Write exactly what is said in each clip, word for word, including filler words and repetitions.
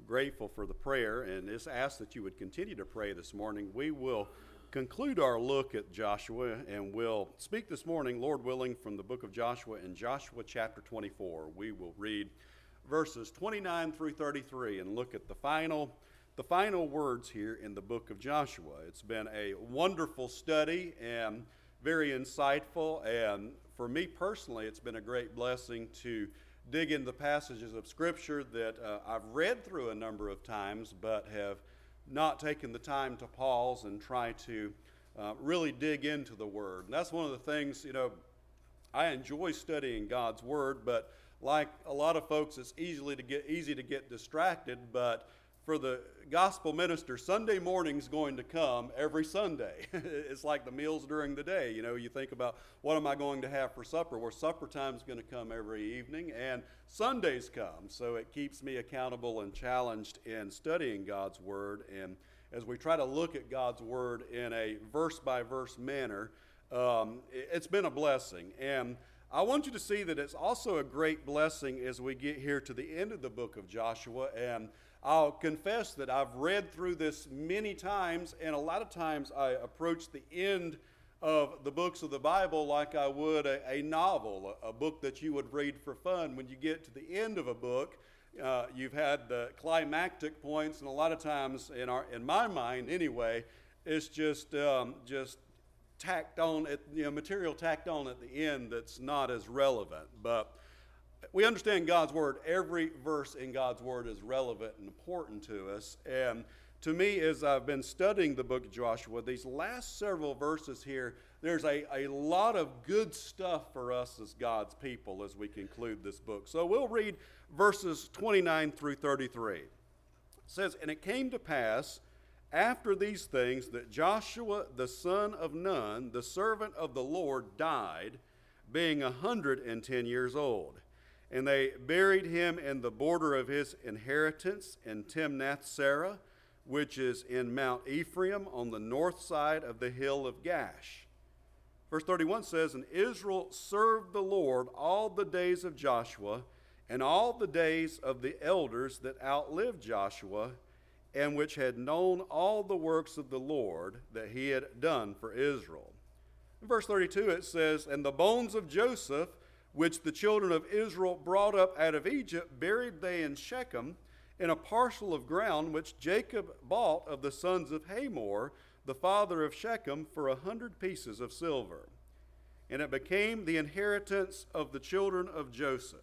grateful for the prayer, and just ask that you would continue to pray this morning. We will conclude our look at Joshua, and we'll speak this morning, Lord willing, from the book of Joshua in Joshua chapter twenty-four. We will read verses twenty-nine through thirty-three and look at the final, the final words here in the book of Joshua. It's been a wonderful study and very insightful, and for me personally, it's been a great blessing to dig into the passages of Scripture that uh, I've read through a number of times, but have not taken the time to pause and try to uh, really dig into the Word. And that's one of the things, you know, I enjoy studying God's Word, but like a lot of folks, it's easily to get easy to get distracted. But for the gospel minister, Sunday morning's going to come every Sunday. It's like the meals during the day. You know, you think about, what am I going to have for supper? Well, supper time's going to come every evening, and Sundays come. So it keeps me accountable and challenged in studying God's Word. And as we try to look at God's Word in a verse-by-verse manner, um, it's been a blessing. And I want you to see that it's also a great blessing as we get here to the end of the book of Joshua. And I'll confess that I've read through this many times, and a lot of times I approach the end of the books of the Bible like I would a, a novel, a, a book that you would read for fun. When you get to the end of a book, uh, you've had the climactic points, and a lot of times, in our, in my mind anyway, it's just um, just tacked on, at, you know, material tacked on at the end that's not as relevant. But we understand God's Word. Every verse in God's Word is relevant and important to us. And to me, as I've been studying the book of Joshua, these last several verses here, there's a, a lot of good stuff for us as God's people as we conclude this book. So we'll read verses twenty-nine through thirty-three. It says, "And it came to pass after these things that Joshua the son of Nun, the servant of the Lord, died, being a hundred and ten years old. And they buried him in the border of his inheritance in Timnath-serah, which is in Mount Ephraim on the north side of the hill of Gash." Verse thirty-one says, "And Israel served the Lord all the days of Joshua, and all the days of the elders that outlived Joshua, and which had known all the works of the Lord that he had done for Israel." In verse thirty-two it says, "And the bones of Joseph, which the children of Israel brought up out of Egypt, buried they in Shechem, in a parcel of ground which Jacob bought of the sons of Hamor, the father of Shechem, for a hundred pieces of silver. And it became the inheritance of the children of Joseph.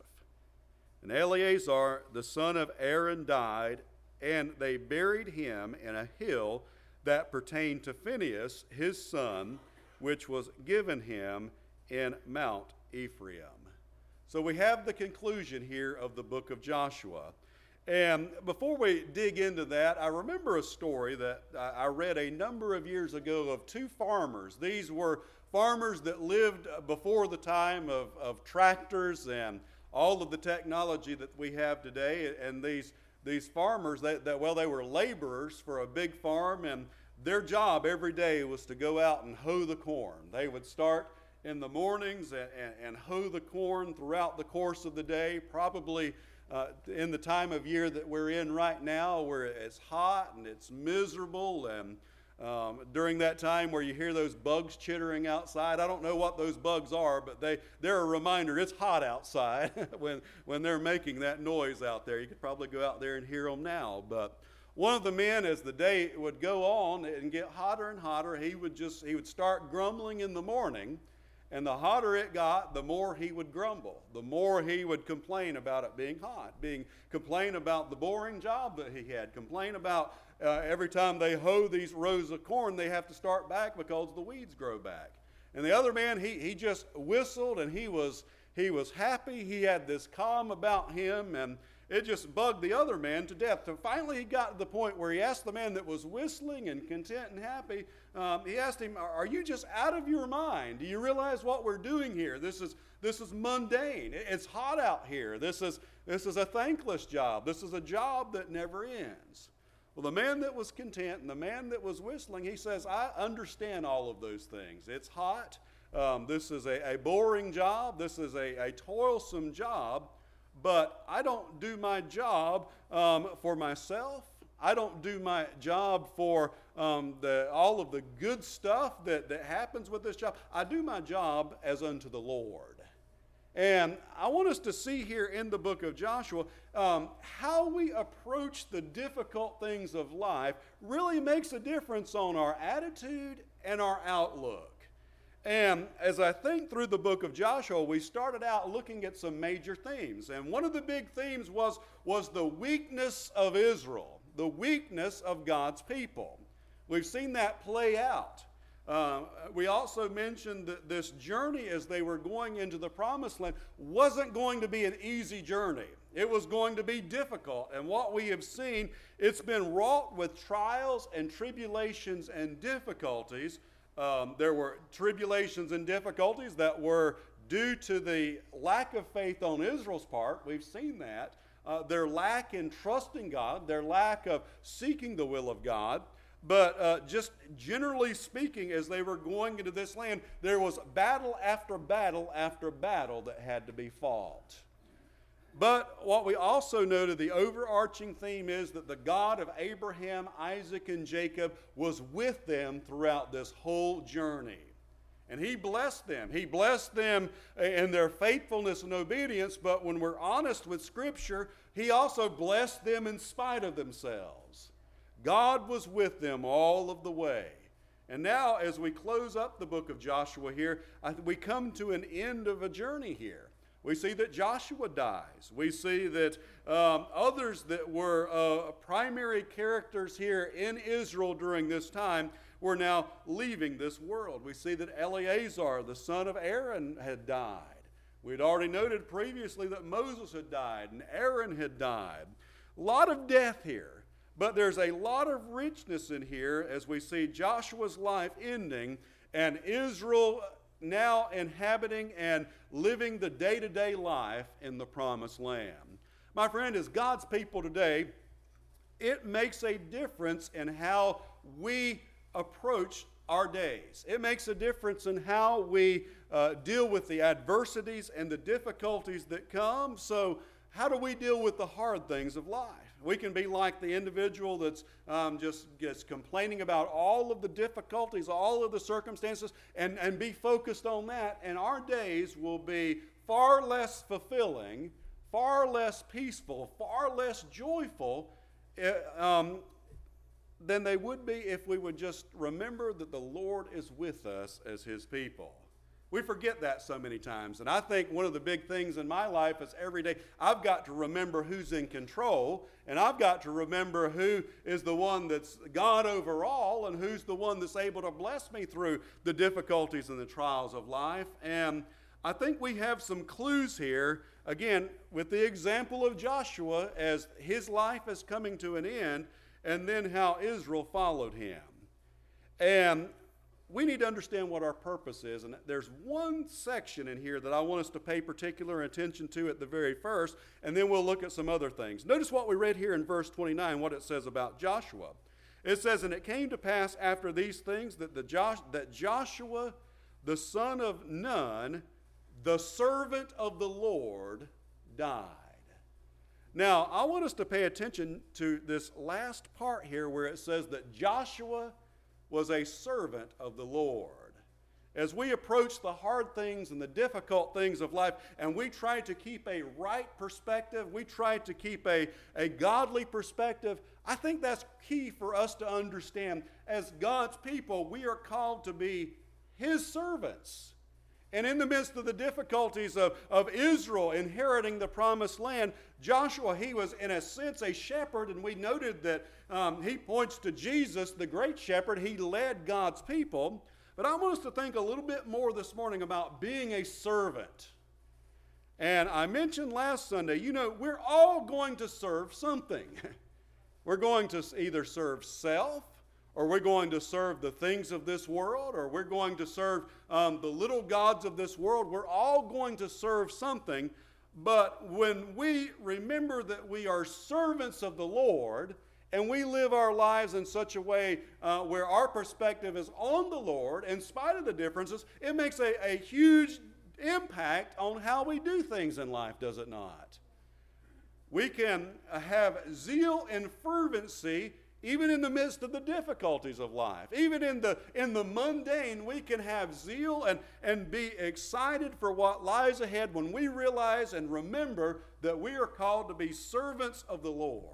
And Eleazar, the son of Aaron, died, and they buried him in a hill that pertained to Phinehas, his son, which was given him in Mount Ephraim." So we have the conclusion here of the book of Joshua. And before we dig into that, I remember a story that I read a number of years ago of two farmers. These were farmers that lived before the time of, of tractors and all of the technology that we have today. And these these farmers, that, that well, they were laborers for a big farm, and their job every day was to go out and hoe the corn. They would start in the mornings and, and, and hoe the corn throughout the course of the day, probably uh, in the time of year that we're in right now, where it's hot and it's miserable, and um, during that time where you hear those bugs chittering outside. I don't know what those bugs are, but they, they're a reminder it's hot outside when, when they're making that noise out there. You could probably go out there and hear them now. But one of the men, as the day would go on and get hotter and hotter, he would just he would start grumbling in the morning. And the hotter it got, the more he would grumble, the more he would complain about it being hot, being complain about the boring job that he had, complain about uh, every time they hoe these rows of corn, they have to start back because the weeds grow back. And the other man, he he just whistled, and he was he was happy. He had this calm about him, and it just bugged the other man to death. So finally he got to the point where he asked the man that was whistling and content and happy, um, he asked him, "Are you just out of your mind? Do you realize what we're doing here? This is this is mundane. It's hot out here. This is this is a thankless job. This is a job that never ends." Well, the man that was content and the man that was whistling, he says, "I understand all of those things. It's hot. Um, this is a, a boring job. This is a, a toilsome job. but I don't do my job um, for myself. I don't do my job for um, the, all of the good stuff that, that happens with this job. I do my job as unto the Lord. And I want us to see here in the book of Joshua um, how we approach the difficult things of life really makes a difference on our attitude and our outlook. And as I think through the book of Joshua, we started out looking at some major themes. And one of the big themes was, was the weakness of Israel, the weakness of God's people. We've seen that play out. Uh, we also mentioned that this journey as they were going into the promised land wasn't going to be an easy journey. It was going to be difficult. And what we have seen, it's been wrought with trials and tribulations and difficulties. Um, there were tribulations and difficulties that were due to the lack of faith on Israel's part. We've seen that. Uh, their lack in trusting God, their lack of seeking the will of God. But uh, just generally speaking, as they were going into this land, there was battle after battle after battle that had to be fought. But what we also noted, the overarching theme is that the God of Abraham, Isaac, and Jacob was with them throughout this whole journey. And he blessed them. He blessed them in their faithfulness and obedience, but when we're honest with Scripture, he also blessed them in spite of themselves. God was with them all of the way. And now, as we close up the book of Joshua here, we come to an end of a journey here. We see that Joshua dies. We see that um, others that were uh, primary characters here in Israel during this time were now leaving this world. We see that Eleazar, the son of Aaron, had died. We'd already noted previously that Moses had died and Aaron had died. A lot of death here. But there's a lot of richness in here as we see Joshua's life ending and Israel now inhabiting and living the day-to-day life in the promised land. My friend, as God's people today, it makes a difference in how we approach our days. It makes a difference in how we uh, deal with the adversities and the difficulties that come. So how do we deal with the hard things of life? We can be like the individual that's um, just gets complaining about all of the difficulties, all of the circumstances, and, and be focused on that. And our days will be far less fulfilling, far less peaceful, far less joyful uh, um, than they would be if we would just remember that the Lord is with us as His people. We forget that so many times. And I think one of the big things in my life is every day I've got to remember who's in control, and I've got to remember who is the one that's God over all and who's the one that's able to bless me through the difficulties and the trials of life. And I think we have some clues here, again, with the example of Joshua as his life is coming to an end, and then how Israel followed him. And we need to understand what our purpose is, and there's one section in here that I want us to pay particular attention to at the very first, and then we'll look at some other things. Notice what we read here in verse twenty-nine, what it says about Joshua. It says, "And it came to pass after these things that, the Josh, that Joshua, the son of Nun, the servant of the Lord, died." Now, I want us to pay attention to this last part here where it says that Joshua was a servant of the Lord. As we approach the hard things and the difficult things of life, and we try to keep a right perspective, we try to keep a, a godly perspective, I think that's key for us to understand. As God's people, we are called to be His servants. And in the midst of the difficulties of, of Israel inheriting the promised land, Joshua, he was in a sense a shepherd, and we noted that um, he points to Jesus, the great shepherd. He led God's people. But I want us to think a little bit more this morning about being a servant. And I mentioned last Sunday, you know, we're all going to serve something. We're going to either serve self, or we're going to serve the things of this world, or we're going to serve um, the little gods of this world. We're all going to serve something. But when we remember that we are servants of the Lord, and we live our lives in such a way uh, where our perspective is on the Lord, in spite of the differences, it makes a, a huge impact on how we do things in life, does it not? We can have zeal and fervency even in the midst of the difficulties of life. Even in the, in the mundane, we can have zeal and, and be excited for what lies ahead when we realize and remember that we are called to be servants of the Lord.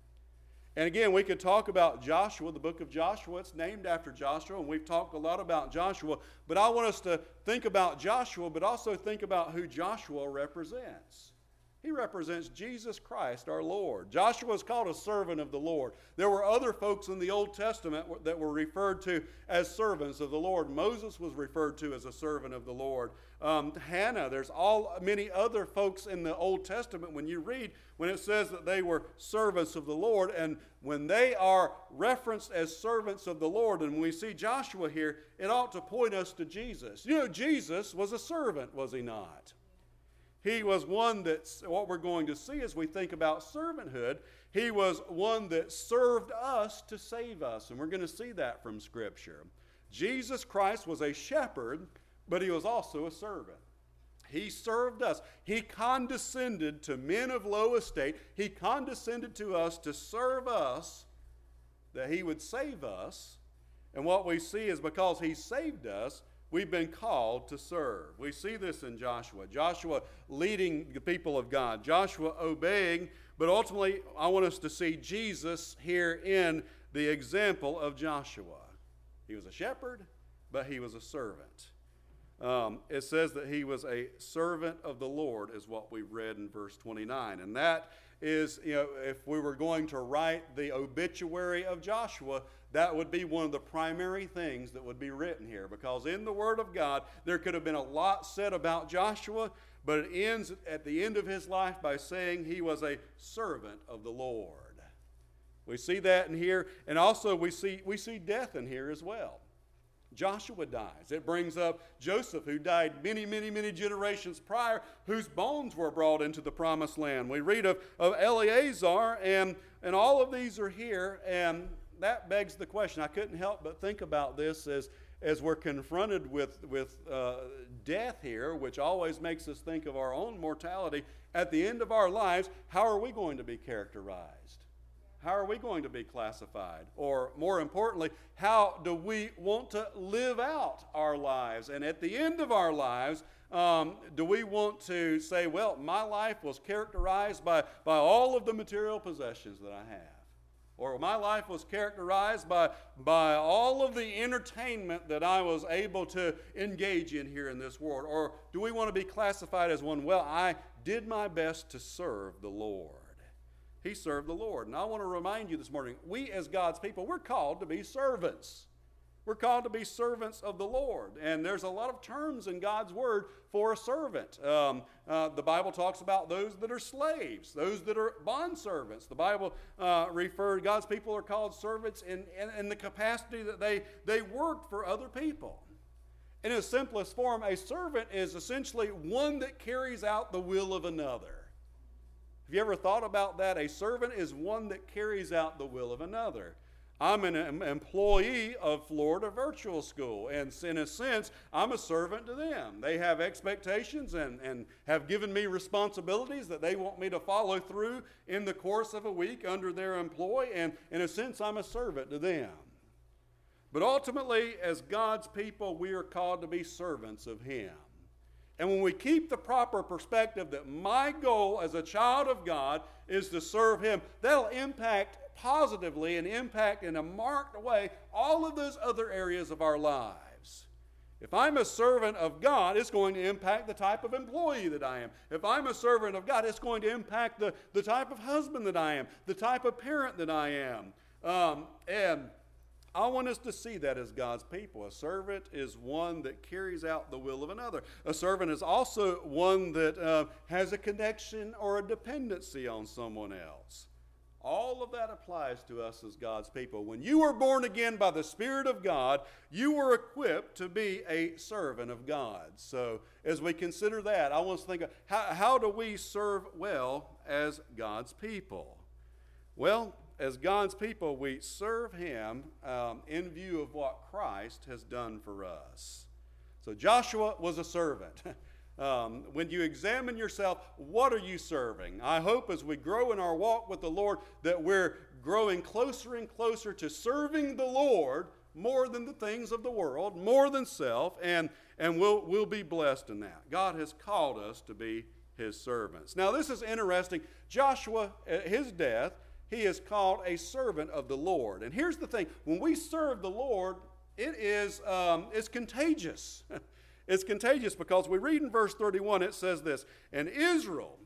And again, we could talk about Joshua, the book of Joshua. It's named after Joshua, and we've talked a lot about Joshua. But I want us to think about Joshua, but also think about who Joshua represents. He represents Jesus Christ, our Lord. Joshua is called a servant of the Lord. There were other folks in the Old Testament that were referred to as servants of the Lord. Moses was referred to as a servant of the Lord. Um, Hannah, there's all many other folks in the Old Testament when you read, when it says that they were servants of the Lord, and when they are referenced as servants of the Lord, and when we see Joshua here, it ought to point us to Jesus. You know, Jesus was a servant, was he not? He was one that's, what we're going to see as we think about servanthood, he was one that served us to save us. And we're going to see that from Scripture. Jesus Christ was a shepherd, but he was also a servant. He served us. He condescended to men of low estate. He condescended to us to serve us, that he would save us. And what we see is because he saved us, we've been called to serve. We see this in Joshua. Joshua leading the people of God. Joshua obeying, but ultimately I want us to see Jesus here in the example of Joshua. He was a shepherd, but he was a servant. Um, it says that he was a servant of the Lord, is what we read in verse twenty-nine. And that is, you know, if we were going to write the obituary of Joshua, that would be one of the primary things that would be written here, because in the Word of God, there could have been a lot said about Joshua, but it ends at the end of his life by saying he was a servant of the Lord. We see that in here, and also we see, we see death in here as well. Joshua dies. It brings up Joseph, who died many, many, many generations prior, whose bones were brought into the promised land. We read of, of Eleazar, and, and all of these are here, and that begs the question. I couldn't help but think about this as, as we're confronted with, with uh, death here, which always makes us think of our own mortality. At the end of our lives, how are we going to be characterized? How are we going to be classified? Or more importantly, how do we want to live out our lives? And at the end of our lives, um, do we want to say, well, my life was characterized by, by all of the material possessions that I have? Or my life was characterized by, by all of the entertainment that I was able to engage in here in this world? Or do we want to be classified as one, well, I did my best to serve the Lord? He served the Lord. And I want to remind you this morning, we as God's people, we're called to be servants. We're called to be servants of the Lord. And there's a lot of terms in God's Word for a servant. Um, uh, the Bible talks about those that are slaves, those that are bondservants. The Bible uh, refers, God's people are called servants in, in, in the capacity that they, they work for other people. In its simplest form, a servant is essentially one that carries out the will of another. Have you ever thought about that? A servant is one that carries out the will of another. I'm an employee of Florida Virtual School, and in a sense, I'm a servant to them. They have expectations and, and have given me responsibilities that they want me to follow through in the course of a week under their employ, and in a sense, I'm a servant to them. But ultimately, as God's people, we are called to be servants of Him. And when we keep the proper perspective that my goal as a child of God is to serve Him, that'll impact positively and impact in a marked way all of those other areas of our lives. If I'm a servant of God, it's going to impact the type of employee that I am. If I'm a servant of God, it's going to impact the, the type of husband that I am, the type of parent that I am. Um, and I want us to see that as God's people. A servant is one that carries out the will of another. A servant is also one that uh, has a connection or a dependency on someone else. All of that applies to us as God's people. When you were born again by the Spirit of God, you were equipped to be a servant of God. So as we consider that, I want us to think of how, how do we serve well as God's people? Well, as God's people, we serve Him um, in view of what Christ has done for us. So Joshua was a servant. Um, when you examine yourself, what are you serving? I hope as we grow in our walk with the Lord that we're growing closer and closer to serving the Lord more than the things of the world, more than self, and, and we'll, we'll be blessed in that. God has called us to be his servants. Now this is interesting. Joshua, at his death, he is called a servant of the Lord. And here's the thing. When we serve the Lord, it is um, it's contagious. It's contagious because we read in verse thirty-one, it says this, and Israel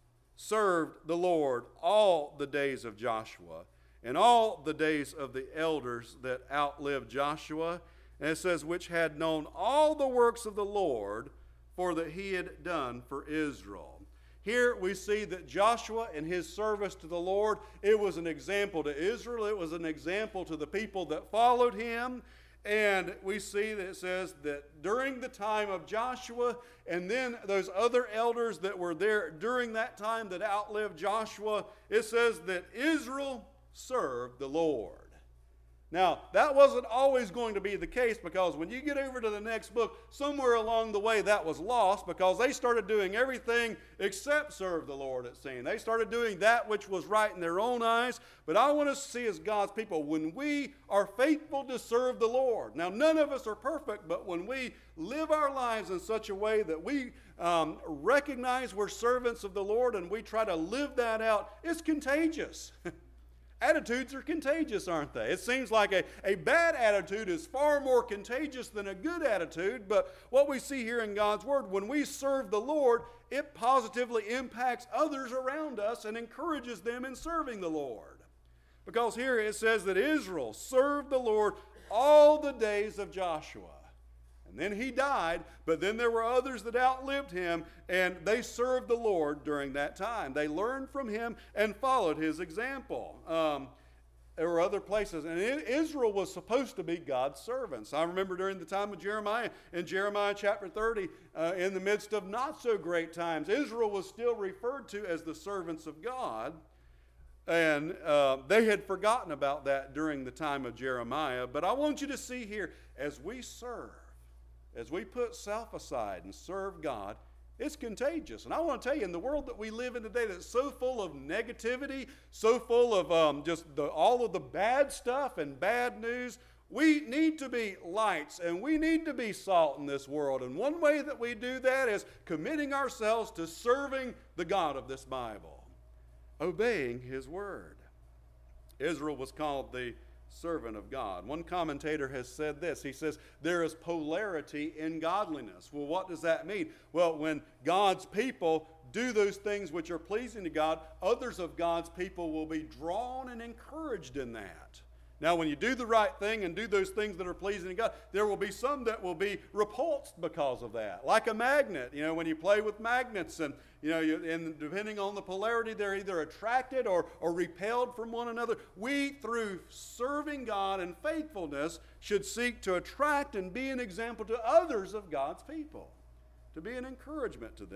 served the Lord all the days of Joshua and all the days of the elders that outlived Joshua. And it says, which had known all the works of the Lord, for that he had done for Israel. Here we see that Joshua and his service to the Lord, it was an example to Israel. It was an example to the people that followed him. And we see that it says that during the time of Joshua and then those other elders that were there during that time that outlived Joshua, it says that Israel served the Lord. Now, that wasn't always going to be the case, because when you get over to the next book, somewhere along the way that was lost, because they started doing everything except serve the Lord, it seemed. They started doing that which was right in their own eyes. But I want us to see as God's people, when we are faithful to serve the Lord. Now, none of us are perfect, but when we live our lives in such a way that we um, recognize we're servants of the Lord and we try to live that out, it's contagious. Attitudes are contagious, aren't they? It seems like a, a bad attitude is far more contagious than a good attitude, but what we see here in God's Word, when we serve the Lord, it positively impacts others around us and encourages them in serving the Lord. Because here it says that Israel served the Lord all the days of Joshua. And then he died, but then there were others that outlived him, and they served the Lord during that time. They learned from him and followed his example. Um, there were other places, and Israel was supposed to be God's servants. I remember during the time of Jeremiah, in Jeremiah chapter thirty, uh, in the midst of not so great times, Israel was still referred to as the servants of God. And uh, they had forgotten about that during the time of Jeremiah. But I want you to see here, as we serve, as we put self aside and serve God, it's contagious. And I want to tell you, in the world that we live in today that's so full of negativity, so full of um, just the, all of the bad stuff and bad news, we need to be lights and we need to be salt in this world. And one way that we do that is committing ourselves to serving the God of this Bible, obeying his word. Israel was called the servant of God. One commentator has said this. He says, there is polarity in godliness. Well, what does that mean? Well, when God's people do those things which are pleasing to God, others of God's people will be drawn and encouraged in that. Now, when you do the right thing and do those things that are pleasing to God, there will be some that will be repulsed because of that. Like a magnet, you know, when you play with magnets and, you know, you, and depending on the polarity, they're either attracted or, or repelled from one another. We, through serving God and faithfulness, should seek to attract and be an example to others of God's people, to be an encouragement to them.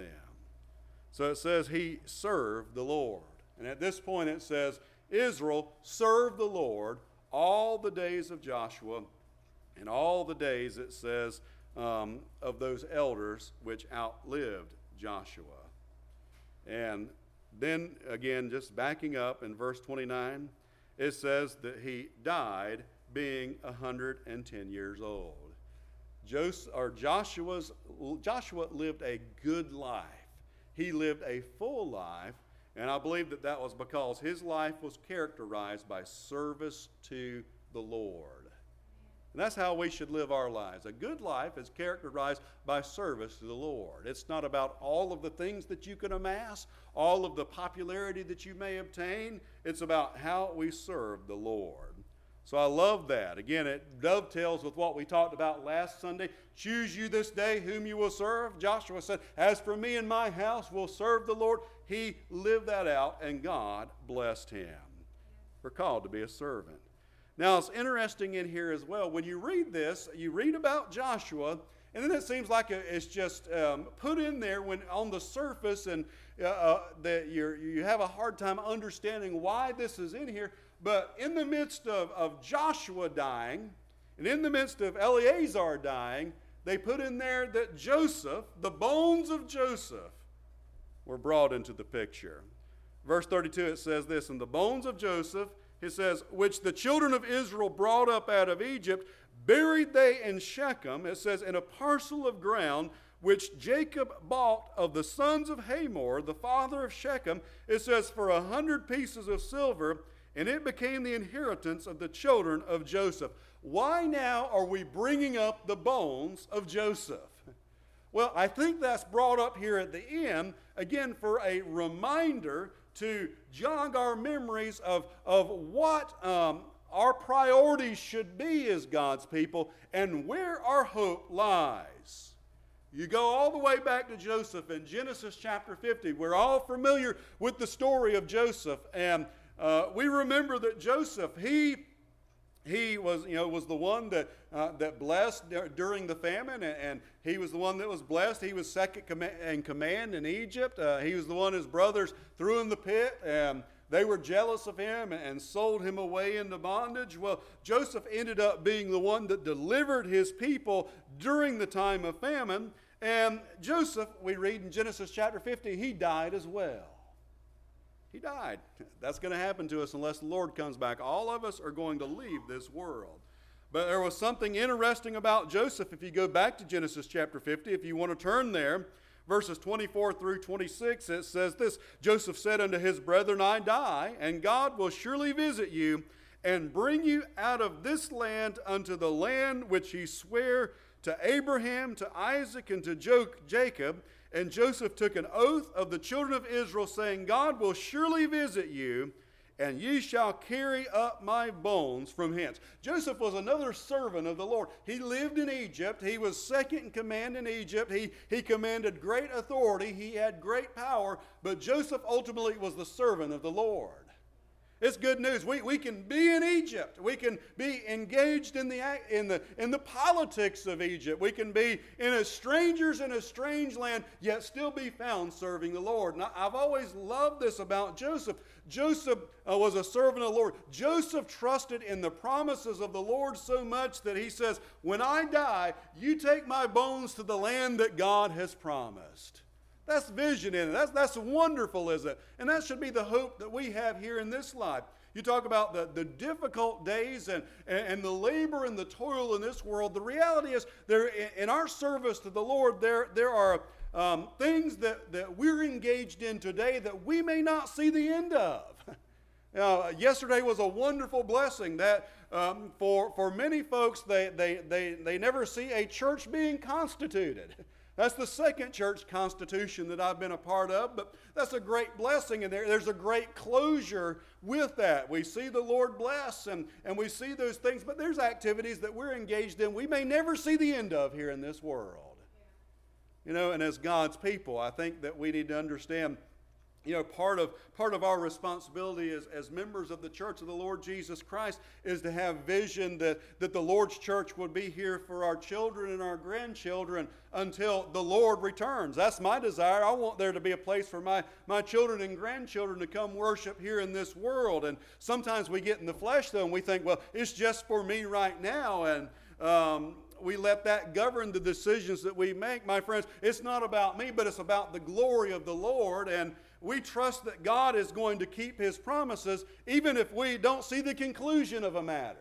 So it says he served the Lord. And at this point it says Israel served the Lord all the days of Joshua, and all the days, it says, um, of those elders which outlived Joshua. And then, again, just backing up in verse twenty-nine, it says that he died being one hundred ten years old. Jos- or Joshua's, Joshua lived a good life. He lived a full life. And I believe that that was because his life was characterized by service to the Lord. And that's how we should live our lives. A good life is characterized by service to the Lord. It's not about all of the things that you can amass, all of the popularity that you may obtain. It's about how we serve the Lord. So I love that. Again, it dovetails with what we talked about last Sunday. Choose you this day whom you will serve. Joshua said, as for me and my house, we'll serve the Lord. He lived that out, and God blessed him. We're called to be a servant. Now, it's interesting in here as well. When you read this, you read about Joshua, and then it seems like it's just um, put in there when on the surface, and uh, uh, that you you have a hard time understanding why this is in here. But in the midst of, of Joshua dying, and in the midst of Eleazar dying, they put in there that Joseph, the bones of Joseph, were brought into the picture. Verse thirty-two, it says this, and the bones of Joseph, it says, which the children of Israel brought up out of Egypt, buried they in Shechem, it says, in a parcel of ground, which Jacob bought of the sons of Hamor, the father of Shechem, it says, for a hundred pieces of silver, and it became the inheritance of the children of Joseph. Why now are we bringing up the bones of Joseph? Well, I think that's brought up here at the end, again, for a reminder to jog our memories of, of what um, our priorities should be as God's people and where our hope lies. You go all the way back to Joseph in Genesis chapter fifty. We're all familiar with the story of Joseph, and uh, we remember that Joseph, he He was, you know, was the one that uh, that blessed during the famine, and, and he was the one that was blessed. He was second com- in command in Egypt. Uh, he was the one his brothers threw in the pit, and they were jealous of him and, and sold him away into bondage. Well, Joseph ended up being the one that delivered his people during the time of famine. And Joseph, we read in Genesis chapter fifty, he died as well. He died. That's going to happen to us unless the Lord comes back. All of us are going to leave this world. But there was something interesting about Joseph. If you go back to Genesis chapter fifty, if you want to turn there, verses twenty-four through twenty-six, it says this, Joseph said unto his brethren, I die, and God will surely visit you, and bring you out of this land unto the land which he sware to Abraham, to Isaac, and to Jacob. And Joseph took an oath of the children of Israel, saying, God will surely visit you, and ye shall carry up my bones from hence. Joseph was another servant of the Lord. He lived in Egypt. He was second in command in Egypt. He, he commanded great authority. He had great power. But Joseph ultimately was the servant of the Lord. It's good news. We, we can be in Egypt. We can be engaged in the, in, the, in the politics of Egypt. We can be in as strangers in a strange land, yet still be found serving the Lord. And I've always loved this about Joseph. Joseph uh, was a servant of the Lord. Joseph trusted in the promises of the Lord so much that he says, when I die, you take my bones to the land that God has promised. That's vision in it. That's, that's wonderful, isn't it? And that should be the hope that we have here in this life. You talk about the, the difficult days and, and the labor and the toil in this world. The reality is, there in our service to the Lord, there, there are um, things that, that we're engaged in today that we may not see the end of. Uh, yesterday was a wonderful blessing that um, for, for many folks, they, they, they, they never see a church being constituted. That's the second church constitution that I've been a part of, but that's a great blessing, and there, there's a great closure with that. We see the Lord bless, and, and we see those things, but there's activities that we're engaged in we may never see the end of here in this world. You know, and as God's people, I think that we need to understand, you know, part of part of our responsibility as, as members of the Church of the Lord Jesus Christ is to have vision that, that the Lord's church would be here for our children and our grandchildren until the Lord returns. That's my desire. I want there to be a place for my, my children and grandchildren to come worship here in this world. And sometimes we get in the flesh, though, and we think, well, it's just for me right now. And um, we let that govern the decisions that we make. My friends, it's not about me, but it's about the glory of the Lord. And we trust that God is going to keep his promises, even if we don't see the conclusion of a matter.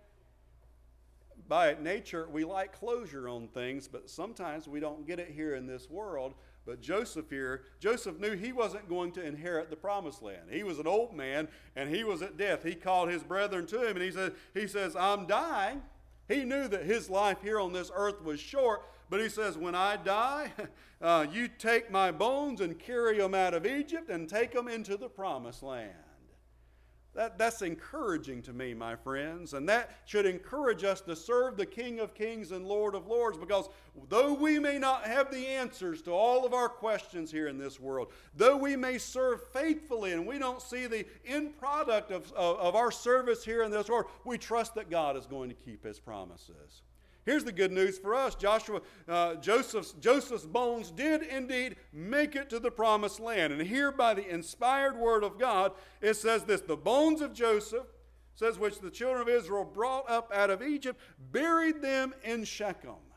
By nature, we like closure on things, but sometimes we don't get it here in this world. But Joseph here, Joseph knew he wasn't going to inherit the promised land. He was an old man, and he was at death. He called his brethren to him, and he said, he says, I'm dying. He knew that his life here on this earth was short, but he says, when I die, uh, you take my bones and carry them out of Egypt and take them into the promised land. That, that's encouraging to me, my friends, and that should encourage us to serve the King of Kings and Lord of Lords, because though we may not have the answers to all of our questions here in this world, though we may serve faithfully and we don't see the end product of, of, of our service here in this world, we trust that God is going to keep his promises. Here's the good news for us. Joshua, uh, Joseph's, Joseph's bones did indeed make it to the promised land. And here by the inspired word of God, it says this, the bones of Joseph, says which the children of Israel brought up out of Egypt, buried them in Shechem.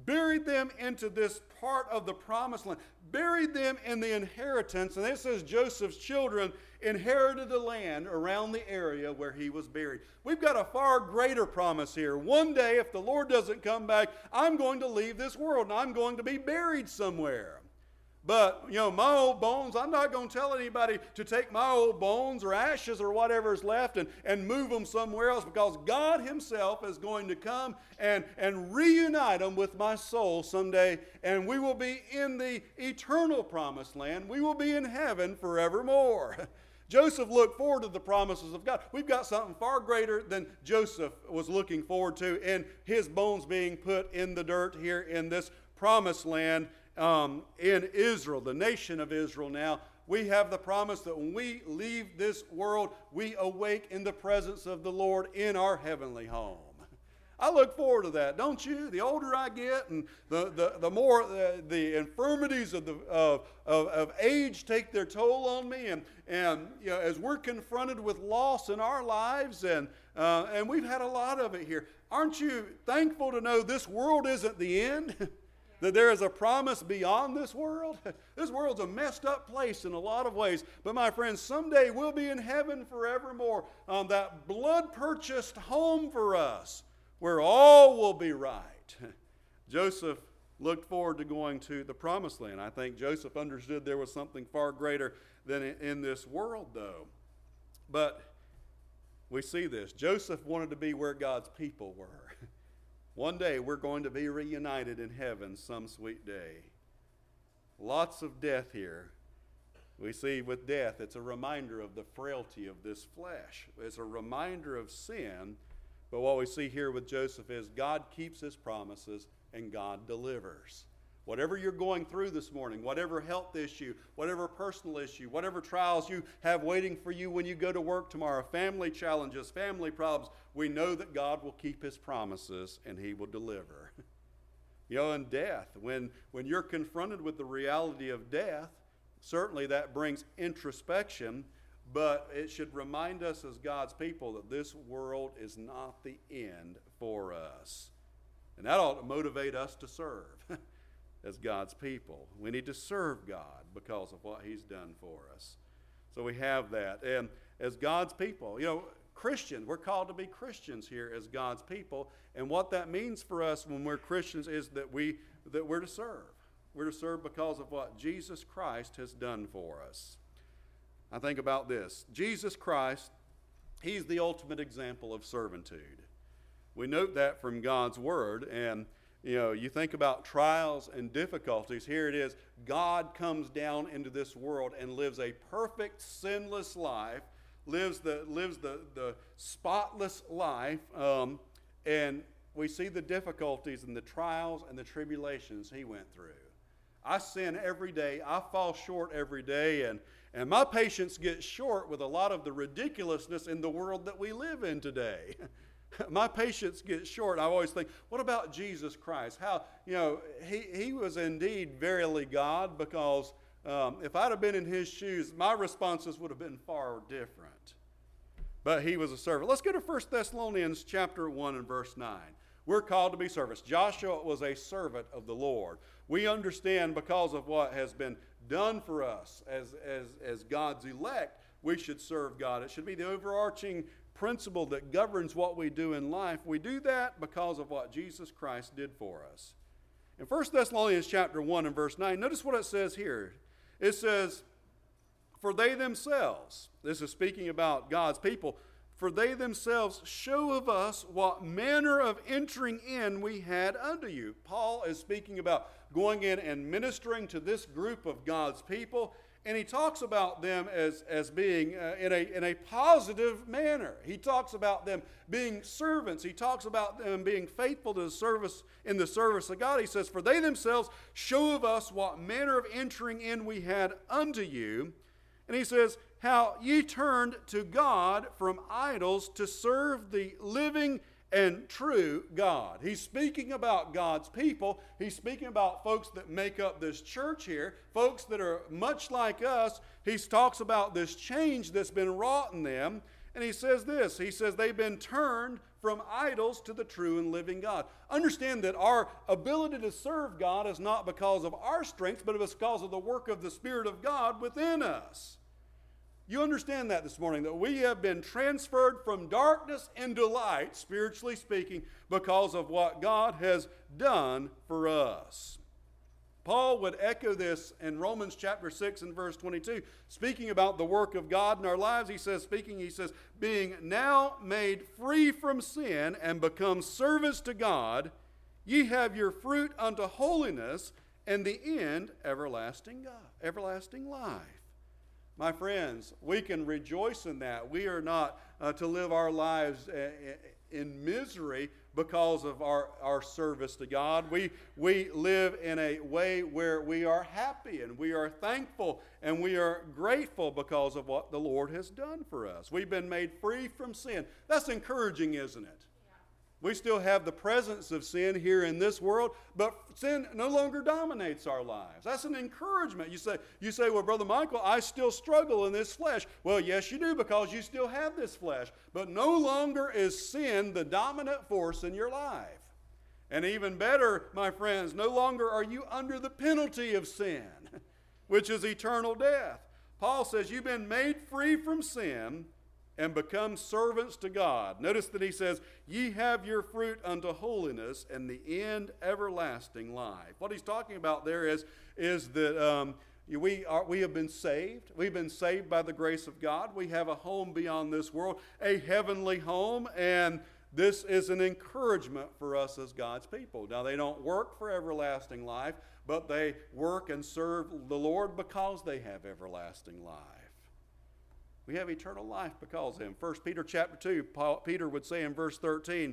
buried them into this part of the promised land, buried them in the inheritance. And it says Joseph's children inherited the land around the area where he was buried. We've got a far greater promise here. One day, if the Lord doesn't come back, I'm going to leave this world and I'm going to be buried somewhere. But, you know, my old bones, I'm not going to tell anybody to take my old bones or ashes or whatever's left and, and move them somewhere else, because God himself is going to come and, and reunite them with my soul someday, and we will be in the eternal promised land. We will be in heaven forevermore. Joseph looked forward to the promises of God. We've got something far greater than Joseph was looking forward to in his bones being put in the dirt here in this promised land. Um, in Israel, the nation of Israel now, we have the promise that when we leave this world, we awake in the presence of the Lord in our heavenly home. I look forward to that, don't you? The older I get and the, the, the more uh, the infirmities of, the, of, of, of age take their toll on me, and, and you know, as we're confronted with loss in our lives, and, uh, and we've had a lot of it here, aren't you thankful to know this world isn't the end? That there is a promise beyond this world? This world's a messed up place in a lot of ways. But my friends, someday we'll be in heaven forevermore. Um, that blood-purchased home for us, where all will be right. Joseph looked forward to going to the promised land. I think Joseph understood there was something far greater than in this world, though. But we see this. Joseph wanted to be where God's people were. One day we're going to be reunited in heaven some sweet day. Lots of death here. We see with death, it's a reminder of the frailty of this flesh. It's a reminder of sin. But what we see here with Joseph is God keeps his promises and God delivers. Whatever you're going through this morning, whatever health issue, whatever personal issue, whatever trials you have waiting for you when you go to work tomorrow, family challenges, family problems, we know that God will keep his promises and he will deliver. You know, in death, when, when you're confronted with the reality of death, certainly that brings introspection, but it should remind us as God's people that this world is not the end for us. And that ought to motivate us to serve. As God's people, we need to serve God because of what he's done for us. So we have that. And as God's people, you know, Christians, we're called to be Christians here as God's people. And what that means for us when we're Christians is that, we, that we're to serve. We're to serve because of what Jesus Christ has done for us. I think about this. Jesus Christ, he's the ultimate example of servitude. We note that from God's word, and you know, you think about trials and difficulties. Here it is. God comes down into this world and lives a perfect, sinless life, lives the, lives the, the spotless life, um, and we see the difficulties and the trials and the tribulations he went through. I sin every day. I fall short every day, and, and my patience gets short with a lot of the ridiculousness in the world that we live in today. My patience gets short. I always think, what about Jesus Christ? How, you know, he, he was indeed verily God, because um, if I'd have been in his shoes, my responses would have been far different. But he was a servant. Let's go to First Thessalonians chapter one and verse nine. We're called to be servants. Joshua was a servant of the Lord. We understand because of what has been done for us as, as, as God's elect, we should serve God. It should be the overarching principle that governs what we do in life. We do that because of what Jesus Christ did for us. In First Thessalonians chapter one and verse nine, notice what it says here. It says, for they themselves, this is speaking about God's people, for they themselves show of us what manner of entering in we had unto you. Paul is speaking about going in and ministering to this group of God's people. And he talks about them as, as being uh, in, a, in a positive manner. He talks about them being servants. He talks about them being faithful to the service in the service of God. He says, for they themselves show of us what manner of entering in we had unto you. And he says, how ye turned to God from idols to serve the living and true God. He's speaking about God's people. He's speaking about folks that make up this church here, folks that are much like us. He talks about this change that's been wrought in them. And he says this, he says they've been turned from idols to the true and living God. Understand that our ability to serve God is not because of our strength, but it's because of the work of the Spirit of God within us. You understand that this morning, that we have been transferred from darkness into light, spiritually speaking, because of what God has done for us. Paul would echo this in Romans chapter six and verse twenty-two, speaking about the work of God in our lives. He says, speaking, he says, being now made free from sin and become servants to God, ye have your fruit unto holiness, and the end everlasting God, everlasting life. My friends, we can rejoice in that. We are not uh, to live our lives uh, in misery because of our, our service to God. We, we live in a way where we are happy and we are thankful and we are grateful because of what the Lord has done for us. We've been made free from sin. That's encouraging, isn't it? We still have the presence of sin here in this world, but sin no longer dominates our lives. That's an encouragement. You say, you say, well, Brother Michael, I still struggle in this flesh. Well, yes, you do, because you still have this flesh. But no longer is sin the dominant force in your life. And even better, my friends, no longer are you under the penalty of sin, which is eternal death. Paul says you've been made free from sin and become servants to God. Notice that he says, ye have your fruit unto holiness, and the end everlasting life. What he's talking about there is, is that um, we, are, we have been saved. We've been saved by the grace of God. We have a home beyond this world, a heavenly home, and this is an encouragement for us as God's people. Now, they don't work for everlasting life, but they work and serve the Lord because they have everlasting life. We have eternal life because of him. First Peter chapter two, Paul, Peter would say in verse thirteen,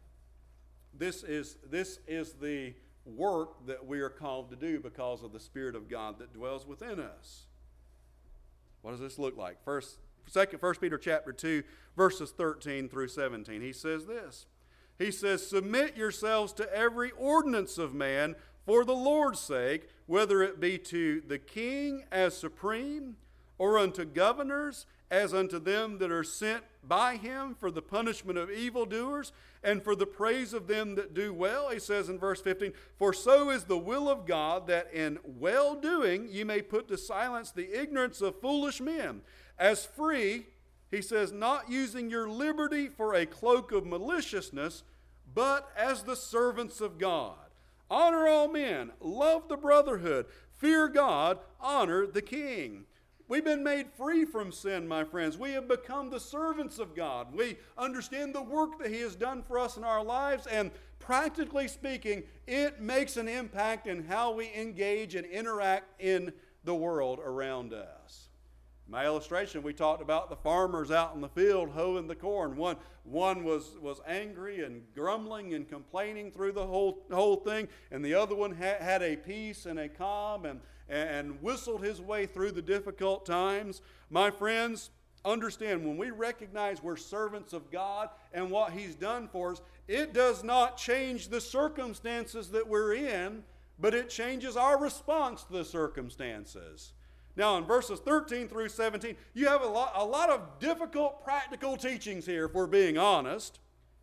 this is, this is the work that we are called to do because of the Spirit of God that dwells within us. What does this look like? First, second, First Peter chapter two, verses thirteen through seventeen. He says this. He says, submit yourselves to every ordinance of man for the Lord's sake, whether it be to the king as supreme, or unto governors, as unto them that are sent by him for the punishment of evildoers, and for the praise of them that do well. He says in verse fifteen, for so is the will of God, that in well-doing ye may put to silence the ignorance of foolish men. As free, he says, not using your liberty for a cloak of maliciousness, but as the servants of God. Honor all men, love the brotherhood, fear God, honor the king. We've been made free from sin, my friends. We have become the servants of God. We understand the work that he has done for us in our lives, and practically speaking, it makes an impact in how we engage and interact in the world around us. In my illustration, we talked about the farmers out in the field hoeing the corn. One, one was, was angry and grumbling and complaining through the whole, whole thing, and the other one ha- had a peace and a calm and and whistled his way through the difficult times. My friends, understand, when we recognize we're servants of God and what he's done for us, it does not change the circumstances that we're in, but it changes our response to the circumstances. Now, in verses thirteen through seventeen, you have a lot, a lot of difficult practical teachings here, if we're being honest.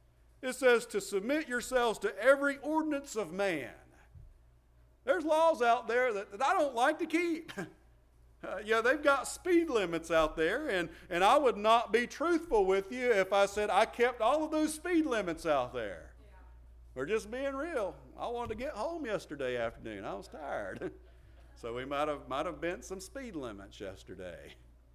It says to submit yourselves to every ordinance of man. There's laws out there that, that I don't like to keep. Uh, yeah, they've got speed limits out there, and, and I would not be truthful with you if I said I kept all of those speed limits out there. Yeah. We're just being real. I wanted to get home yesterday afternoon. I was tired. So we might have, might have bent some speed limits yesterday.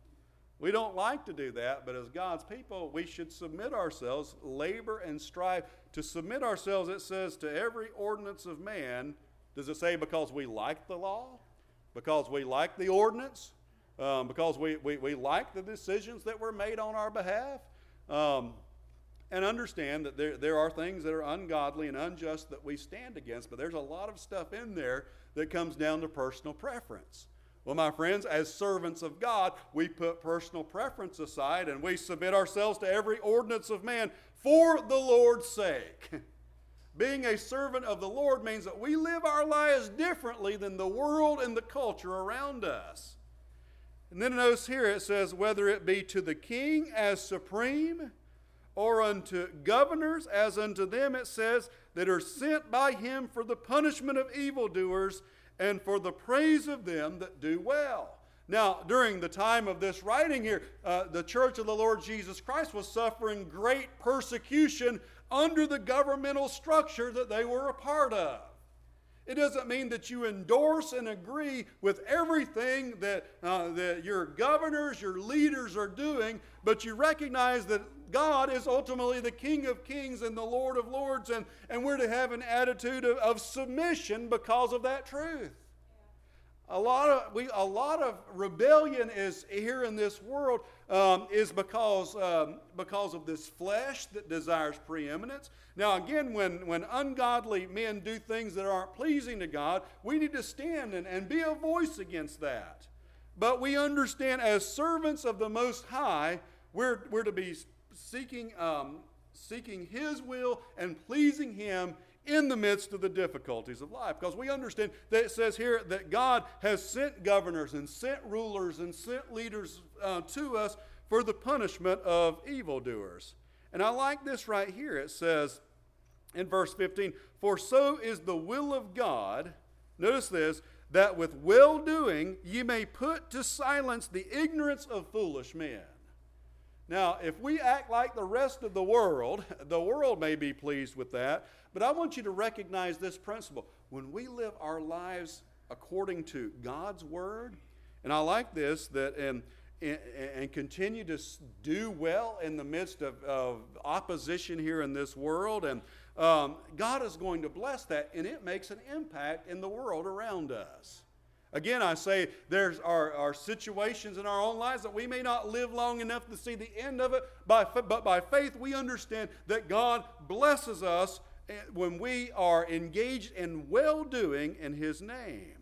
We don't like to do that, but as God's people, we should submit ourselves, labor and strive to submit ourselves, it says, to every ordinance of man. Does it say because we like the law? Because we like the ordinance? Um, because we, we, we like the decisions that were made on our behalf? Um, and understand that there, there are things that are ungodly and unjust that we stand against, but there's a lot of stuff in there that comes down to personal preference. Well, my friends, as servants of God, we put personal preference aside and we submit ourselves to every ordinance of man for the Lord's sake. Being a servant of the Lord means that we live our lives differently than the world and the culture around us. And then notice here it says, whether it be to the king as supreme, or unto governors, as unto them it says, that are sent by him for the punishment of evildoers and for the praise of them that do well. Now, during the time of this writing here, uh, the church of the Lord Jesus Christ was suffering great persecution under the governmental structure that they were a part of. It doesn't mean that you endorse and agree with everything that, uh, that your governors, your leaders are doing, but you recognize that God is ultimately the King of Kings and the Lord of Lords, and, and we're to have an attitude of, of submission because of that truth. A lot of we, a lot of rebellion is here in this world um, is because um, because of this flesh that desires preeminence. Now, again, when when ungodly men do things that aren't pleasing to God, we need to stand and, and be a voice against that. But we understand, as servants of the Most High, we're we're to be seeking um, seeking His will and pleasing Him in the midst of the difficulties of life. Because we understand that it says here that God has sent governors and sent rulers and sent leaders uh, to us for the punishment of evildoers. And I like this right here. It says in verse fifteen, for so is the will of God, notice this, that with well-doing ye may put to silence the ignorance of foolish men. Now, if we act like the rest of the world, the world may be pleased with that, but I want you to recognize this principle. When we live our lives according to God's Word, and I like this, that and, and, and continue to do well in the midst of, of opposition here in this world, and um, God is going to bless that, and it makes an impact in the world around us. Again, I say there's our, our situations in our own lives that we may not live long enough to see the end of it, by, but by faith we understand that God blesses us when we are engaged in well-doing in His name.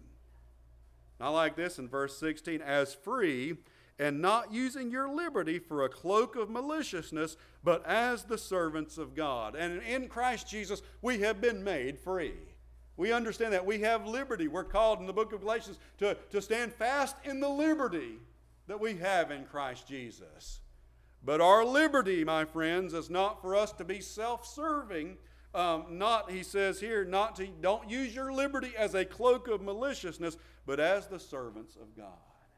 I like this in verse sixteen, as free and not using your liberty for a cloak of maliciousness, but as the servants of God. And in Christ Jesus we have been made free. We understand that we have liberty. We're called in the book of Galatians to, to stand fast in the liberty that we have in Christ Jesus. But our liberty, my friends, is not for us to be self-serving. Um, not, he says here, not to, don't use your liberty as a cloak of maliciousness, but as the servants of God.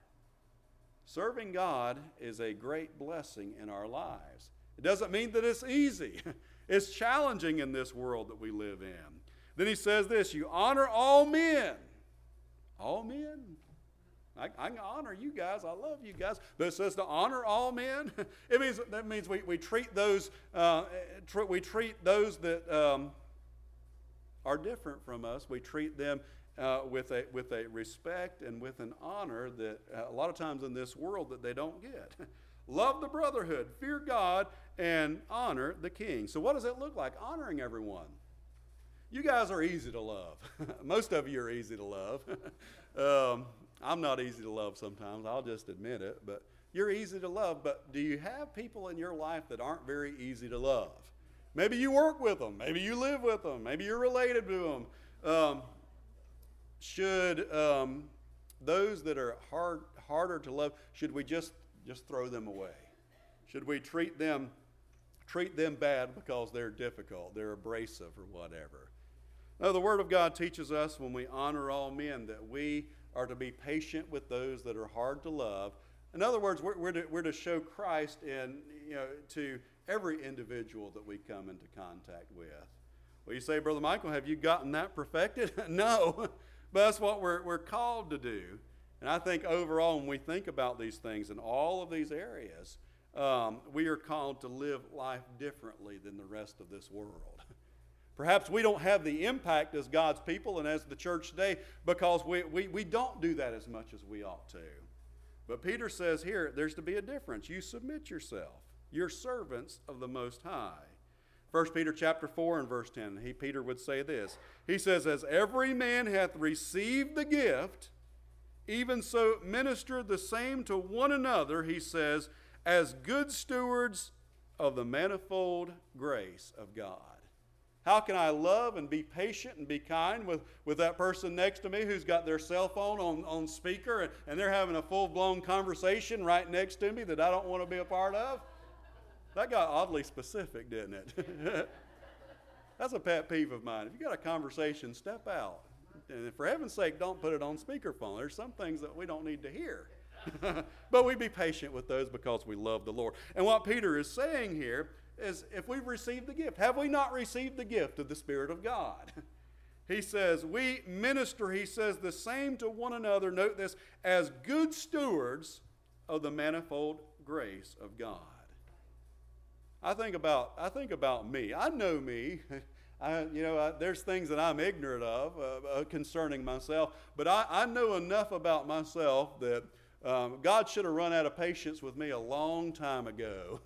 Serving God is a great blessing in our lives. It doesn't mean that it's easy. It's challenging in this world that we live in. Then he says this, you honor all men. All men? I, I can honor you guys. I love you guys. But it says to honor all men. It means that means we, we treat those uh, tr- we treat those that um, are different from us. We treat them uh, with a with a respect and with an honor that uh, a lot of times in this world that they don't get. Love the brotherhood, fear God, and honor the king. So what does it look like? Honoring everyone. You guys are easy to love. Most of you are easy to love. um, I'm not easy to love sometimes. I'll just admit it. But you're easy to love. But do you have people in your life that aren't very easy to love? Maybe you work with them. Maybe you live with them. Maybe you're related to them. Um, should um, those that are hard, harder to love, should we just, just throw them away? Should we treat them, treat them bad because they're difficult, they're abrasive or whatever? No, the Word of God teaches us when we honor all men that we are to be patient with those that are hard to love. In other words, we're, we're, to, we're to show Christ in, you know, to every individual that we come into contact with. Well, you say, Brother Michael, have you gotten that perfected? No, but that's what we're, we're called to do. And I think overall, when we think about these things in all of these areas, um, we are called to live life differently than the rest of this world. Perhaps we don't have the impact as God's people and as the church today because we, we, we don't do that as much as we ought to. But Peter says here, there's to be a difference. You submit yourself. You're servants of the Most High. First Peter chapter four and verse ten, he, Peter would say this. He says, as every man hath received the gift, even so minister the same to one another, he says, as good stewards of the manifold grace of God. How can I love and be patient and be kind with, with that person next to me who's got their cell phone on, on speaker and, and they're having a full-blown conversation right next to me that I don't want to be a part of? That got oddly specific, didn't it? That's a pet peeve of mine. If you got a conversation, step out. And for heaven's sake, don't put it on speakerphone. There's some things that we don't need to hear. But we be patient with those because we love the Lord. And what Peter is saying here is, if we've received the gift, have we not received the gift of the Spirit of God? He says, we minister, he says, the same to one another, note this, as good stewards of the manifold grace of God. I think about I think about me. I know me. I, you know, I, there's things that I'm ignorant of uh, uh, concerning myself, but I, I know enough about myself that um, God should have run out of patience with me a long time ago.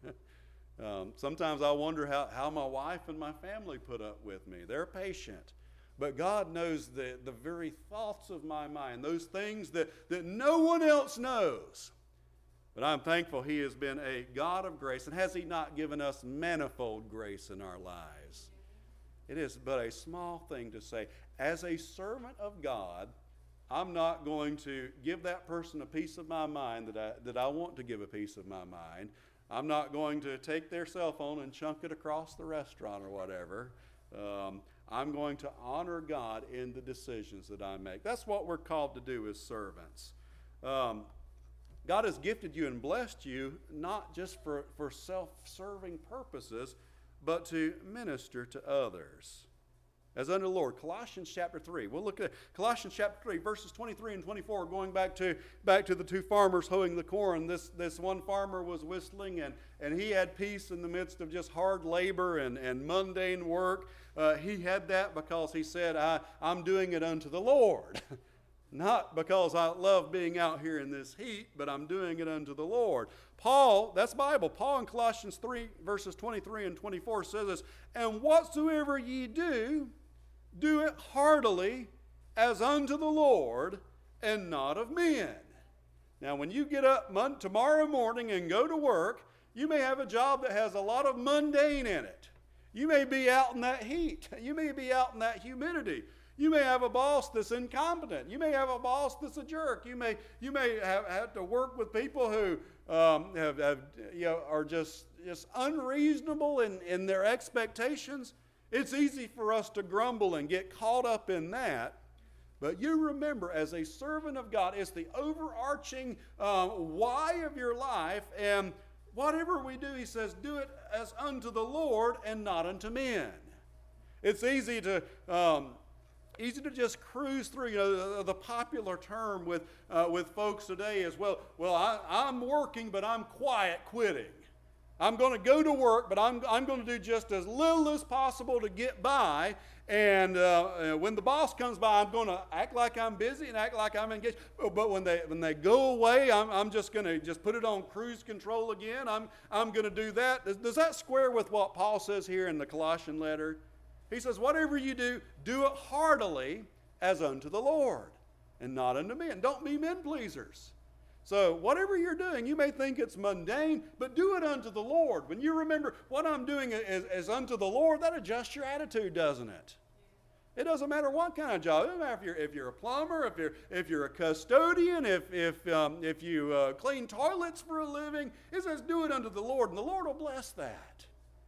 um, sometimes I wonder how, how my wife and my family put up with me. They're patient. But God knows the, the very thoughts of my mind, those things that, that no one else knows. But I'm thankful he has been a God of grace. And has he not given us manifold grace in our lives? It is but a small thing to say, as a servant of God, I'm not going to give that person a piece of my mind that I, that I want to give a piece of my mind. I'm not going to take their cell phone and chunk it across the restaurant or whatever. Um, I'm going to honor God in the decisions that I make. That's what we're called to do as servants. Um, God has gifted you and blessed you not just for, for self-serving purposes, but to minister to others. As under the Lord. Colossians chapter three. We'll look at Colossians chapter three, verses twenty-three and twenty-four, going back to back to the two farmers hoeing the corn. This this one farmer was whistling, and, and he had peace in the midst of just hard labor and, and mundane work. Uh, he had that because he said, I, I'm doing it unto the Lord. Not because I love being out here in this heat, but I'm doing it unto the Lord. Paul, that's Bible. Paul in Colossians three, verses twenty-three and twenty-four says this, and whatsoever ye do, do it heartily as unto the Lord and not of men. Now, when you get up mon- tomorrow morning and go to work, you may have a job that has a lot of mundane in it. You may be out in that heat. You may be out in that humidity. You may have a boss that's incompetent. You may have a boss that's a jerk. You may you may have, have to work with people who um, have, have you know are just just unreasonable in, in their expectations. It's easy for us to grumble and get caught up in that. But you remember, as a servant of God, it's the overarching um, why of your life. And whatever we do, he says, do it as unto the Lord and not unto men. It's easy to um, easy to just cruise through. You know, the, the popular term with uh, with folks today is, well, well, I, I'm working, but I'm quiet quitting. I'm going to go to work, but I'm, I'm going to do just as little as possible to get by. And uh, when the boss comes by, I'm going to act like I'm busy and act like I'm engaged. But when they when they go away, I'm, I'm just going to just put it on cruise control again. I'm, I'm going to do that. Does, does that square with what Paul says here in the Colossian letter? He says, whatever you do, do it heartily as unto the Lord and not unto men. Don't be men pleasers. So whatever you're doing, you may think it's mundane, but do it unto the Lord. When you remember what I'm doing is, is unto the Lord, that adjusts your attitude, doesn't it? It doesn't matter what kind of job. It doesn't matter if you're, if you're a plumber, if you're, if you're a custodian, if, if, um, if you uh, clean toilets for a living. It says do it unto the Lord, and the Lord will bless that.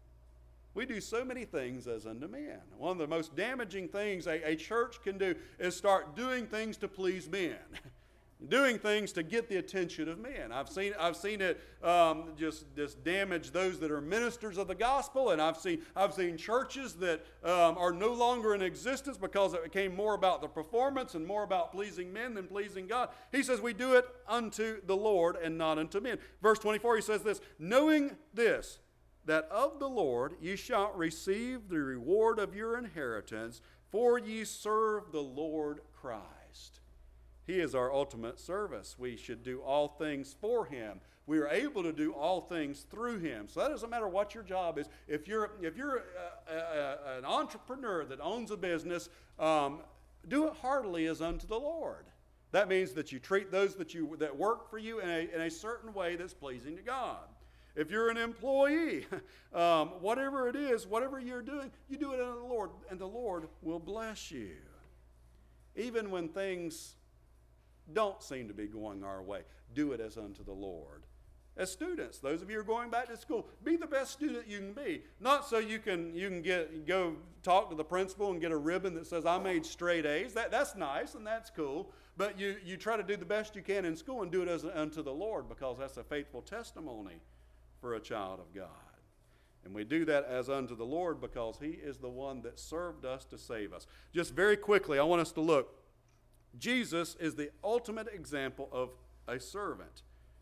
We do so many things as unto men. One of the most damaging things a, a church can do is start doing things to please men. Doing things to get the attention of men. I've seen I've seen it um, just, just damage those that are ministers of the gospel, and I've seen I've seen churches that um, are no longer in existence because it became more about the performance and more about pleasing men than pleasing God. He says we do it unto the Lord and not unto men. Verse twenty-four, he says this, knowing this, that of the Lord ye shall receive the reward of your inheritance, for ye serve the Lord Christ. He is our ultimate service. We should do all things for him. We are able to do all things through him. So that doesn't matter what your job is. If you're if you're a, a, a, an entrepreneur that owns a business, um, do it heartily as unto the Lord. That means that you treat those that you that work for you in a, in a certain way that's pleasing to God. If you're an employee, um, whatever it is, whatever you're doing, you do it unto the Lord, and the Lord will bless you. Even when things don't seem to be going our way, do it as unto the Lord as students. Those of you who are going back to school, be the best student you can be. Not so you can you can get go talk to the principal and get a ribbon that says, I made straight A's. That, that's nice and that's cool. But you, you try to do the best you can in school and do it as unto the Lord, because that's a faithful testimony for a child of God. And we do that as unto the Lord because he is the one that served us to save us. Just very quickly, I want us to look. Jesus is the ultimate example of a servant.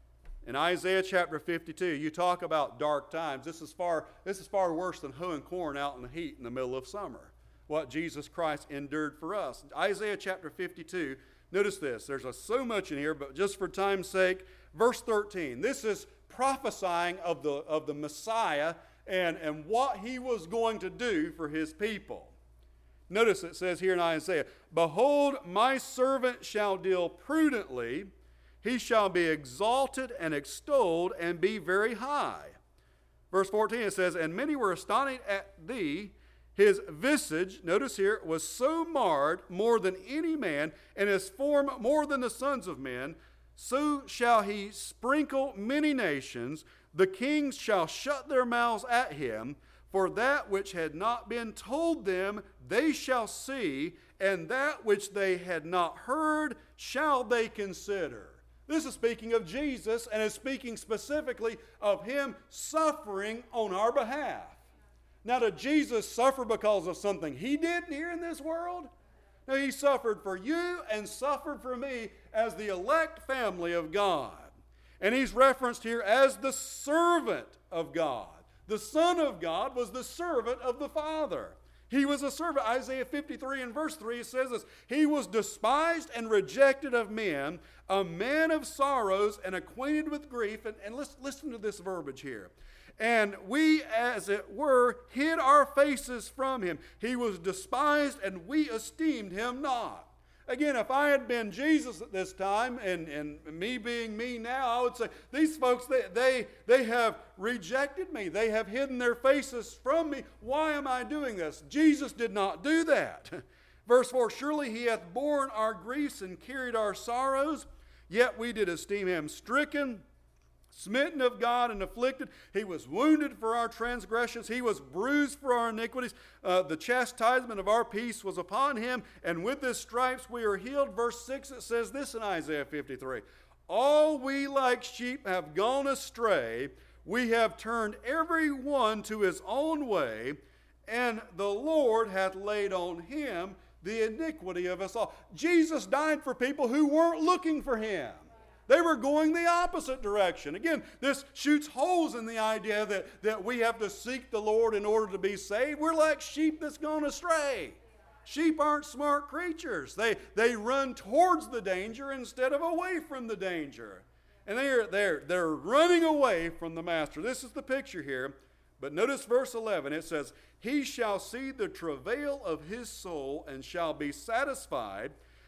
In Isaiah chapter fifty-two, you talk about dark times. This is far, this is far worse than hoeing corn out in the heat in the middle of summer, what Jesus Christ endured for us. Isaiah chapter fifty-two, notice this. There's a, so much in here, but just for time's sake, verse thirteen. This is prophesying of the, of the Messiah and, and what he was going to do for his people. Notice it says here in Isaiah, Behold, my servant shall deal prudently. He shall be exalted and extolled and be very high. Verse fourteen, it says, And many were astonished at thee. His visage, notice here, was so marred more than any man, and his form more than the sons of men. So shall he sprinkle many nations. The kings shall shut their mouths at him. For that which had not been told them, they shall see, and that which they had not heard, shall they consider. This is speaking of Jesus, and is speaking specifically of him suffering on our behalf. Now, did Jesus suffer because of something he did here in this world? No, he suffered for you and suffered for me as the elect family of God. And he's referenced here as the servant of God. The Son of God was the servant of the Father. He was a servant. Isaiah fifty-three and verse three says this, He was despised and rejected of men, a man of sorrows and acquainted with grief. And, and listen, listen to this verbiage here. And we, as it were, hid our faces from him. He was despised and we esteemed him not. Again, if I had been Jesus at this time, and, and me being me now, I would say, these folks, they, they, they have rejected me. They have hidden their faces from me. Why am I doing this? Jesus did not do that. Verse four, Surely he hath borne our griefs and carried our sorrows, yet we did esteem him stricken, smitten of God and afflicted. He was wounded for our transgressions. He was bruised for our iniquities. Uh, the chastisement of our peace was upon him, and with his stripes we are healed. Verse six, it says this in Isaiah fifty-three. All we like sheep have gone astray. We have turned every one to his own way, and the Lord hath laid on him the iniquity of us all. Jesus died for people who weren't looking for him. They were going the opposite direction. Again, this shoots holes in the idea that, that we have to seek the Lord in order to be saved. We're like sheep that's gone astray. Sheep aren't smart creatures. They, they run towards the danger instead of away from the danger. And they're, they're, they're running away from the master. This is the picture here. But notice verse eleven. It says, He shall see the travail of his soul and shall be satisfied.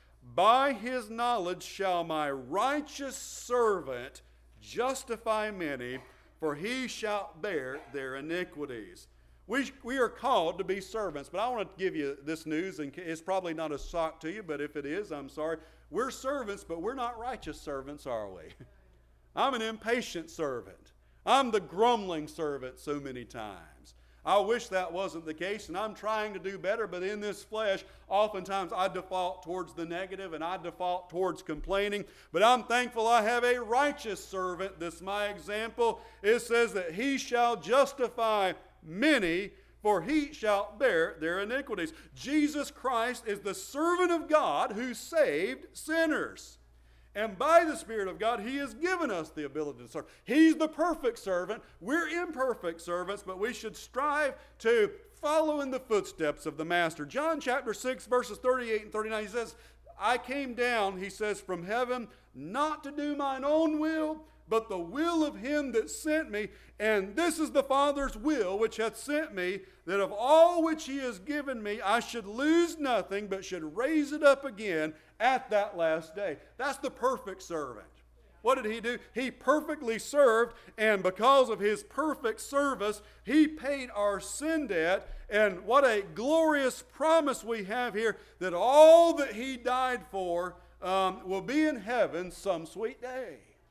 By his knowledge shall my righteous servant justify many, for he shall bear their iniquities. We, we are called to be servants, but I want to give you this news, and it's probably not a shock to you, but if it is, I'm sorry. We're servants, but we're not righteous servants, are we? I'm an impatient servant. I'm the grumbling servant so many times. I wish that wasn't the case, and I'm trying to do better, but in this flesh, oftentimes I default towards the negative and I default towards complaining. But I'm thankful I have a righteous servant. This is my example. It says that he shall justify many, for he shall bear their iniquities. Jesus Christ is the servant of God who saved sinners. And by the Spirit of God, he has given us the ability to serve. He's the perfect servant. We're imperfect servants, but we should strive to follow in the footsteps of the Master. John chapter six, verses thirty-eight and thirty-nine, he says, I came down, he says, from heaven, not to do mine own will, but the will of him that sent me. And this is the Father's will which hath sent me, that of all which he has given me, I should lose nothing, but should raise it up again at that last day. That's the perfect servant. What did he do? He perfectly served, and because of his perfect service, he paid our sin debt. And what a glorious promise we have here, that all that he died for um, will be in heaven some sweet day.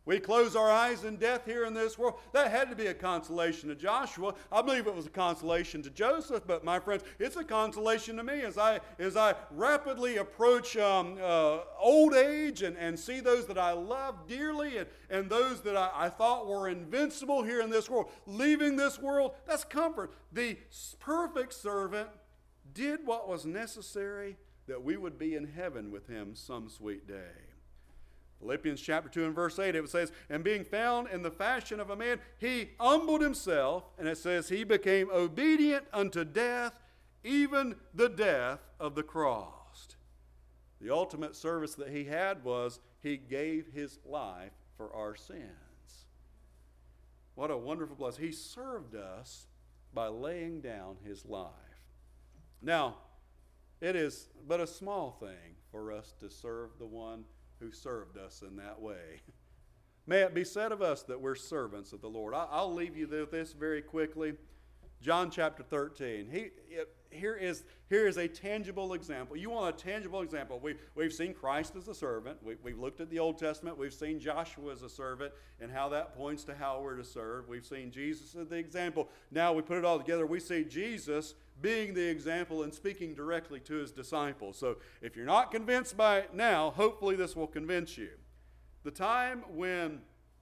We close our eyes in death here in this world. That had to be a consolation to Joshua. I believe it was a consolation to Joseph, but my friends, it's a consolation to me as I as I rapidly approach um, uh, old age and, and see those that I love dearly and, and those that I, I thought were invincible here in this world, leaving this world. That's comfort. The perfect servant did what was necessary that we would be in heaven with him some sweet day. Philippians chapter two and verse eight, it says, and being found in the fashion of a man, he humbled himself, and it says he became obedient unto death, even the death of the cross. The ultimate service that he had was he gave his life for our sins. What a wonderful blessing. He served us by laying down his life. Now, it is but a small thing for us to serve the one who served us in that way. May it be said of us that we're servants of the Lord. I'll leave you with this very quickly. John chapter thirteen. He, it, here, is, here is a tangible example. You want a tangible example. We, we've seen Christ as a servant. We, we've looked at the Old Testament. We've seen Joshua as a servant and how that points to how we're to serve. We've seen Jesus as the example. Now we put it all together. We see Jesus being the example and speaking directly to his disciples. So if you're not convinced by it now, hopefully this will convince you. The time when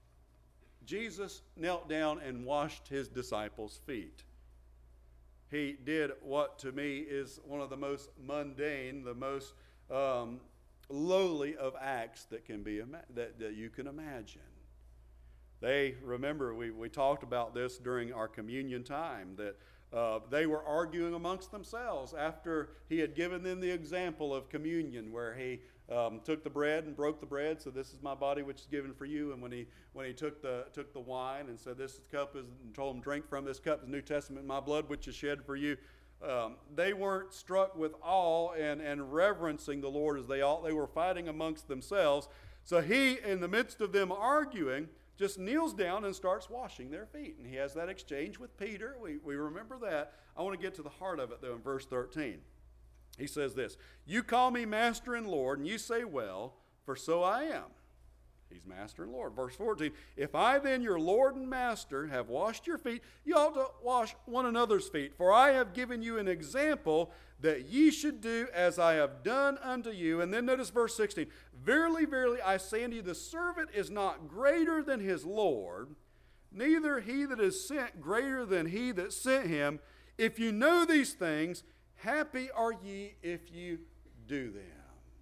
Jesus knelt down and washed his disciples' feet. He did what to me is one of the most mundane, the most um, lowly of acts that can be ima- that, that you can imagine. They, remember, we, we talked about this during our communion time, that uh, they were arguing amongst themselves after he had given them the example of communion, where he um, took the bread and broke the bread, so this is my body which is given for you. And when he when he took the took the wine and said, this cup is, and told them, drink from this cup, the New Testament, my blood which is shed for you. Um, they weren't struck with awe and, and reverencing the Lord as they ought. They were fighting amongst themselves. So he, in the midst of them arguing, just kneels down and starts washing their feet. And he has that exchange with Peter. We, we remember that. I want to get to the heart of it, though, in verse thirteen. He says this, you call me Master and Lord, and you say, well, for so I am. He's Master and Lord. Verse fourteen, if I then, your Lord and Master, have washed your feet, you ought to wash one another's feet. For I have given you an example that ye should do as I have done unto you. And then notice verse sixteen, verily, verily, I say unto you, the servant is not greater than his Lord, neither he that is sent greater than he that sent him. If you know these things, happy are ye if you do them.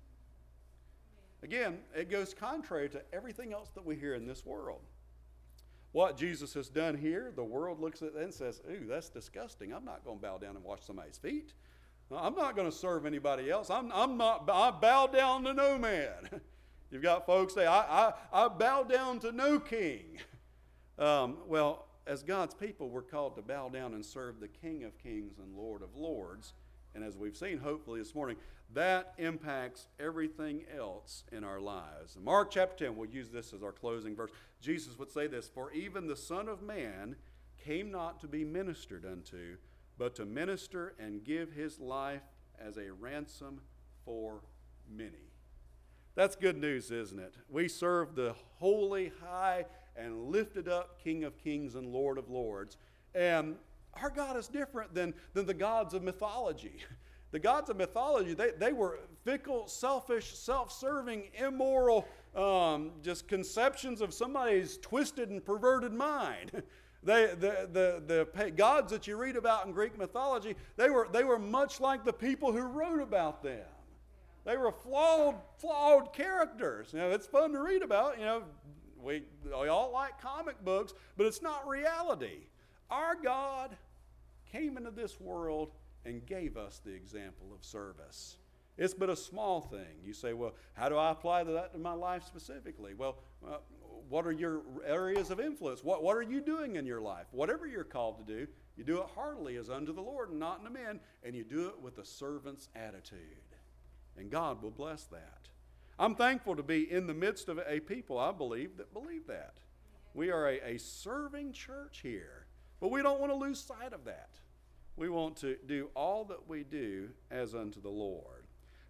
Again, it goes contrary to everything else that we hear in this world. What Jesus has done here, the world looks at it and says, ooh, that's disgusting. I'm not going to bow down and wash somebody's feet. I'm not going to serve anybody else. I'm, I'm not, I bow down to no man. You've got folks say, I, I, I bow down to no king. Um, well, as God's people, we're called to bow down and serve the King of Kings and Lord of Lords. And as we've seen, hopefully this morning, that impacts everything else in our lives. In Mark chapter ten, we'll use this as our closing verse. Jesus would say this, for even the Son of Man came not to be ministered unto, but to minister and give his life as a ransom for many. That's good news, isn't it? We serve the holy, high, and lifted up King of Kings and Lord of Lords. And our God is different than, than the gods of mythology. The gods of mythology, they, they were fickle, selfish, self-serving, immoral, um, just conceptions of somebody's twisted and perverted mind. They, the, the, the gods that you read about in Greek mythology, they were, they were much like the people who wrote about them. They were flawed, flawed characters. You know, it's fun to read about. You know, we, we all like comic books, but it's not reality. Our God came into this world and gave us the example of service. It's but a small thing. You say, well, how do I apply that to my life specifically? Well, uh, what are your areas of influence? What, what are you doing in your life? Whatever you're called to do, you do it heartily as unto the Lord and not unto men, and you do it with a servant's attitude. And God will bless that. I'm thankful to be in the midst of a people, I believe, that believe that. We are a, a serving church here, but we don't want to lose sight of that. We want to do all that we do as unto the Lord. If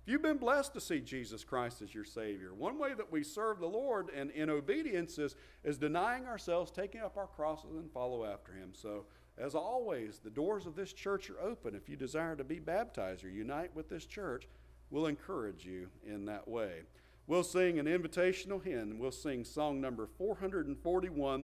you've been blessed to see Jesus Christ as your Savior, one way that we serve the Lord and in obedience is, is denying ourselves, taking up our crosses, and follow after Him. So, as always, the doors of this church are open. If you desire to be baptized or unite with this church, we'll encourage you in that way. We'll sing an invitational hymn. We'll sing song number four hundred forty-one.